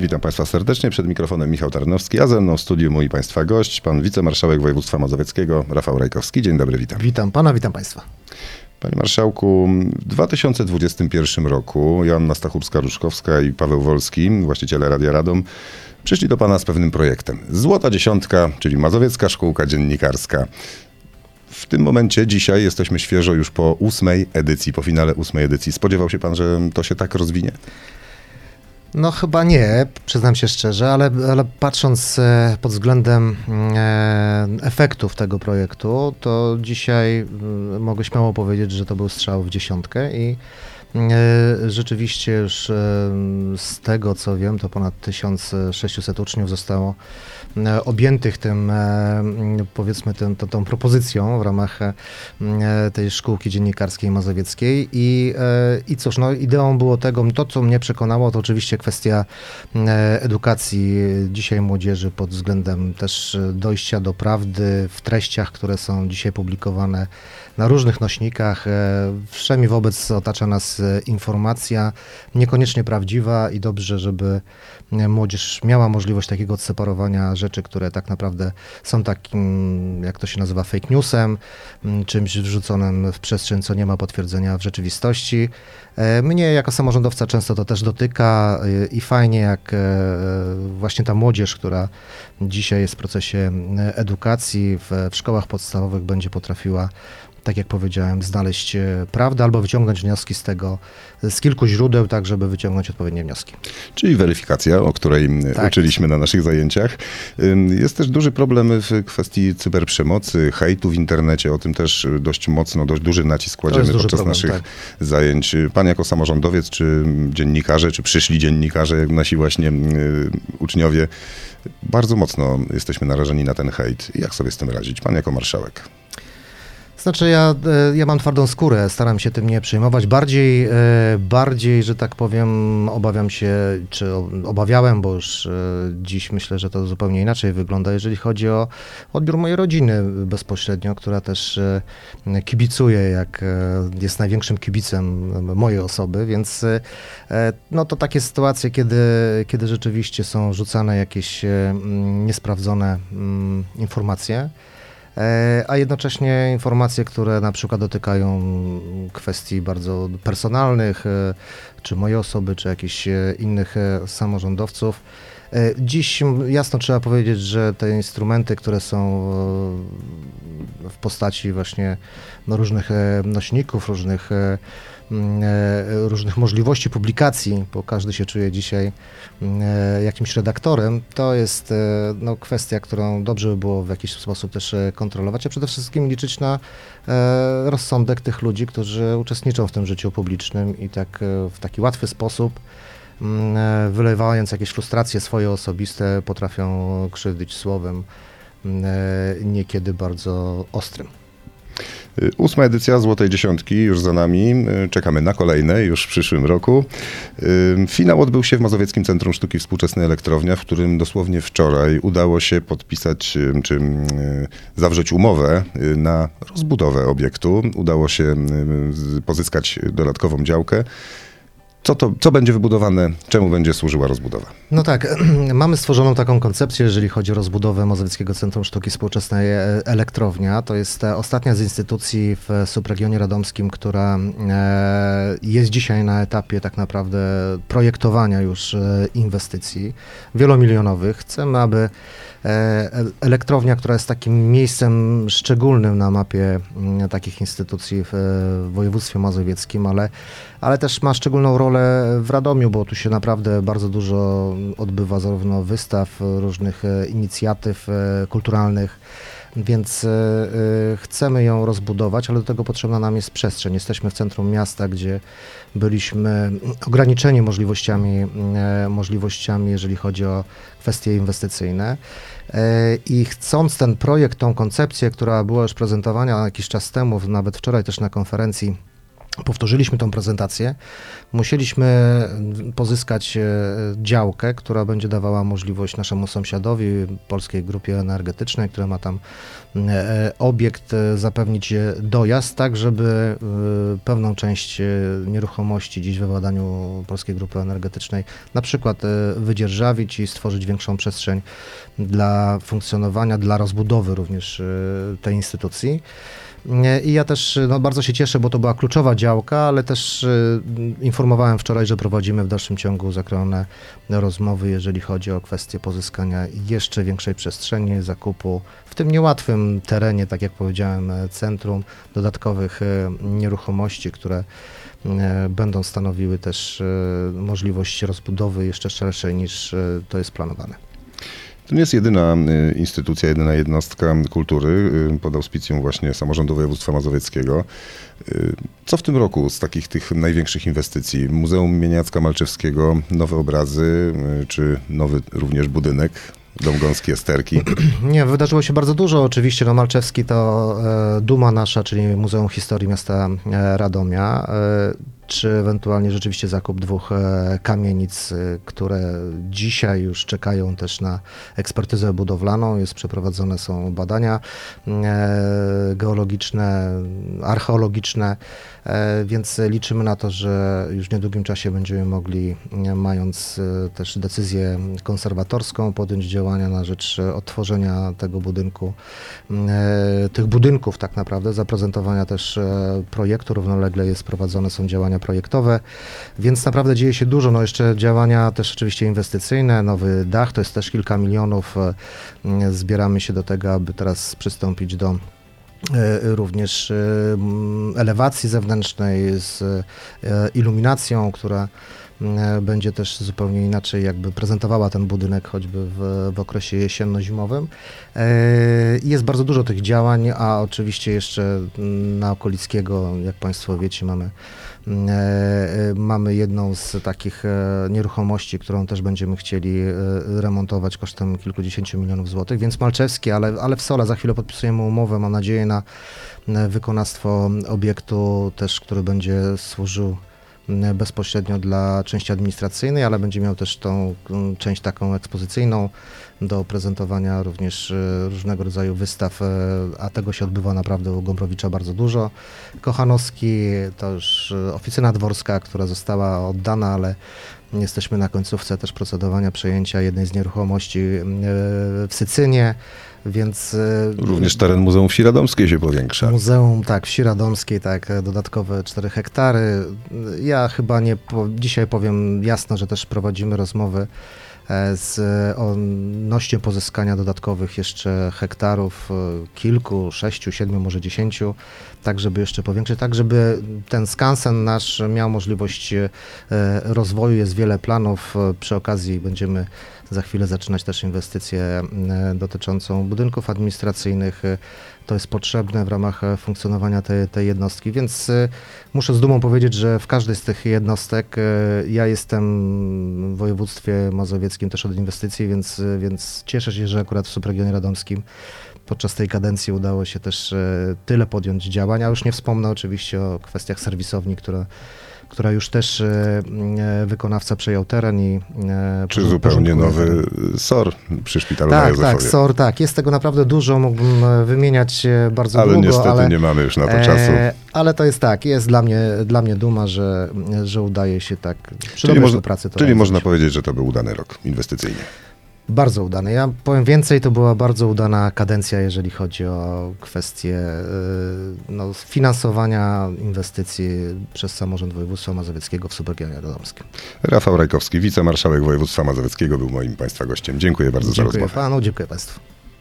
Witam Państwa serdecznie. Przed mikrofonem Michał Tarnowski, a ze mną w studiu mój Państwa gość, pan wicemarszałek województwa mazowieckiego Rafał Rajkowski. Dzień dobry, witam. Witam pana, witam Państwa. Panie Marszałku, w 2021 roku Joanna Stachurska-Ruszkowska i Paweł Wolski, właściciele Radia Radom, przyszli do pana z pewnym projektem. Złota dziesiątka, czyli Mazowiecka Szkółka Dziennikarska. W tym momencie, dzisiaj, jesteśmy świeżo już po 8. edycji, po finale 8. edycji. Spodziewał się pan, że to się tak rozwinie? No chyba nie, przyznam się szczerze, ale patrząc pod względem efektów tego projektu, to dzisiaj mogę śmiało powiedzieć, że to był strzał w dziesiątkę i rzeczywiście już z tego co wiem, to ponad 1600 uczniów zostało objętych tym, powiedzmy, tą propozycją w ramach tej szkółki dziennikarskiej mazowieckiej i cóż, no ideą było tego, to co mnie przekonało, to oczywiście kwestia edukacji dzisiaj młodzieży pod względem też dojścia do prawdy w treściach, które są dzisiaj publikowane na różnych nośnikach. Wszemi wobec otacza nas informacja niekoniecznie prawdziwa i dobrze, żeby młodzież miała możliwość takiego odseparowania rzeczy, które tak naprawdę są takim, jak to się nazywa, fake newsem, czymś wrzuconym w przestrzeń, co nie ma potwierdzenia w rzeczywistości. Mnie jako samorządowca często to też dotyka i fajnie, jak właśnie ta młodzież, która dzisiaj jest w procesie edukacji w szkołach podstawowych, będzie potrafiła, tak jak powiedziałem, znaleźć prawdę albo wyciągnąć wnioski z tego, z kilku źródeł, tak żeby wyciągnąć odpowiednie wnioski. Czyli weryfikacja, o której uczyliśmy na naszych zajęciach. Jest też duży problem w kwestii cyberprzemocy, hejtu w internecie. O tym też dość mocno, dość duży nacisk kładziemy podczas naszych zajęć. Pan jako samorządowiec, czy dziennikarze, czy przyszli dziennikarze, jak nasi właśnie uczniowie, bardzo mocno jesteśmy narażeni na ten hejt. Jak sobie z tym radzić? Pan jako marszałek. Znaczy ja mam twardą skórę, staram się tym nie przejmować. Bardziej, że tak powiem, obawiam się, czy obawiałem, bo już dziś myślę, że to zupełnie inaczej wygląda, jeżeli chodzi o odbiór mojej rodziny bezpośrednio, która też kibicuje, jak jest największym kibicem mojej osoby, więc no to takie sytuacje, kiedy rzeczywiście są rzucane jakieś niesprawdzone informacje, a jednocześnie informacje, które na przykład dotykają kwestii bardzo personalnych, czy mojej osoby, czy jakichś innych samorządowców. Dziś jasno trzeba powiedzieć, że te instrumenty, które są w postaci właśnie różnych nośników, różnych możliwości publikacji, bo każdy się czuje dzisiaj jakimś redaktorem, to jest kwestia, którą dobrze by było w jakiś sposób też kontrolować, a przede wszystkim liczyć na rozsądek tych ludzi, którzy uczestniczą w tym życiu publicznym i tak w taki łatwy sposób, wylewając jakieś frustracje swoje osobiste, potrafią krzywdzić słowem niekiedy bardzo ostrym. 8. edycja Złotej Dziesiątki już za nami. Czekamy na kolejne już w przyszłym roku. Finał odbył się w Mazowieckim Centrum Sztuki Współczesnej Elektrownia, w którym dosłownie wczoraj udało się podpisać czy zawrzeć umowę na rozbudowę obiektu. Udało się pozyskać dodatkową działkę. Co będzie wybudowane? Czemu będzie służyła rozbudowa? No tak, mamy stworzoną taką koncepcję, jeżeli chodzi o rozbudowę Mazowieckiego Centrum Sztuki Współczesnej Elektrownia. To jest ostatnia z instytucji w subregionie radomskim, która jest dzisiaj na etapie tak naprawdę projektowania już inwestycji wielomilionowych. Chcemy, aby elektrownia, która jest takim miejscem szczególnym na mapie takich instytucji w województwie mazowieckim, ale też ma szczególną rolę w Radomiu, bo tu się naprawdę bardzo dużo odbywa zarówno wystaw, różnych inicjatyw kulturalnych, więc chcemy ją rozbudować, ale do tego potrzebna nam jest przestrzeń. Jesteśmy w centrum miasta, gdzie byliśmy ograniczeni możliwościami, jeżeli chodzi o kwestie inwestycyjne. I chcąc ten projekt, tą koncepcję, która była już prezentowana jakiś czas temu, nawet wczoraj też na konferencji powtórzyliśmy tą prezentację. Musieliśmy pozyskać działkę, która będzie dawała możliwość naszemu sąsiadowi, Polskiej Grupie Energetycznej, która ma tam obiekt, zapewnić dojazd, tak żeby pewną część nieruchomości dziś we władaniu Polskiej Grupy Energetycznej na przykład wydzierżawić i stworzyć większą przestrzeń dla funkcjonowania, dla rozbudowy również tej instytucji. I ja też bardzo się cieszę, bo to była kluczowa działka, ale też informowałem wczoraj, że prowadzimy w dalszym ciągu zakrojone rozmowy, jeżeli chodzi o kwestię pozyskania jeszcze większej przestrzeni, zakupu w tym niełatwym terenie, tak jak powiedziałem, centrum, dodatkowych nieruchomości, które będą stanowiły też możliwość rozbudowy jeszcze szerszej niż to jest planowane. To nie jest jedyna instytucja, jedyna jednostka kultury pod auspicjum właśnie Samorządu Województwa Mazowieckiego. Co w tym roku z takich tych największych inwestycji? Muzeum imienia Jacka Malczewskiego, nowe obrazy, czy nowy również budynek? Dom Gąski Esterki. Nie, wydarzyło się bardzo dużo. Oczywiście no, Malczewski to duma nasza, czyli Muzeum Historii Miasta Radomia, czy ewentualnie rzeczywiście zakup 2 kamienic, które dzisiaj już czekają też na ekspertyzę budowlaną. Przeprowadzone są badania geologiczne, archeologiczne, więc liczymy na to, że już w niedługim czasie będziemy mogli, mając też decyzję konserwatorską, podjąć działania na rzecz odtworzenia tego budynku, tych budynków tak naprawdę, zaprezentowania też projektu. Równolegle prowadzone są działania projektowe, więc naprawdę dzieje się dużo. No jeszcze działania też oczywiście inwestycyjne, nowy dach, to jest też kilka milionów. Zbieramy się do tego, aby teraz przystąpić do również elewacji zewnętrznej z iluminacją, która będzie też zupełnie inaczej jakby prezentowała ten budynek, choćby w okresie jesienno-zimowym. Jest bardzo dużo tych działań, a oczywiście jeszcze na Okolickiego, jak Państwo wiecie, mamy jedną z takich nieruchomości, którą też będziemy chcieli remontować kosztem kilkudziesięciu milionów złotych, więc Malczewski, ale w Sole za chwilę podpisujemy umowę, mam nadzieję na wykonawstwo obiektu też, który będzie służył bezpośrednio dla części administracyjnej, ale będzie miał też tą część taką ekspozycyjną do prezentowania również różnego rodzaju wystaw, a tego się odbywa naprawdę u Gombrowicza bardzo dużo. Kochanowski to już oficyna dworska, która została oddana, ale jesteśmy na końcówce też procedowania przejęcia jednej z nieruchomości w Sycynie, więc... Również teren Muzeum Wsi Radomskiej się powiększa. Muzeum, tak, Wsi Radomskiej, tak, dodatkowe 4 hektary. Ja chyba dzisiaj powiem jasno, że też prowadzimy rozmowy odnośnie pozyskania dodatkowych jeszcze hektarów, kilku, 6, 7, może 10, tak żeby jeszcze powiększyć, tak żeby ten skansen nasz miał możliwość rozwoju. Jest wiele planów, przy okazji będziemy za chwilę zaczynać też inwestycję dotyczącą budynków administracyjnych. To jest potrzebne w ramach funkcjonowania tej jednostki, więc muszę z dumą powiedzieć, że w każdej z tych jednostek ja jestem w województwie mazowieckim też od inwestycji, więc cieszę się, że akurat w subregionie radomskim podczas tej kadencji udało się też tyle podjąć działań, a już nie wspomnę oczywiście o kwestiach serwisowni, która już też wykonawca przejął teren i... Czy zupełnie nowy SOR przy Szpitalu na Józefowie. Tak, SOR, tak. Jest tego naprawdę dużo, mógłbym wymieniać bardzo ale długo. Niestety nie mamy już na to czasu. Ale to jest tak, jest dla mnie duma, że udaje się tak przy pracy to Czyli realizować. można powiedzieć, że to był udany rok inwestycyjny. Bardzo udany. Ja powiem więcej, to była bardzo udana kadencja, jeżeli chodzi o kwestie finansowania inwestycji przez Samorząd Województwa Mazowieckiego w subregionie radomskim. Rafał Rajkowski, wicemarszałek województwa mazowieckiego, był moim Państwa gościem. Dziękuję bardzo za rozmowę. Dziękuję panu, dziękuję Państwu.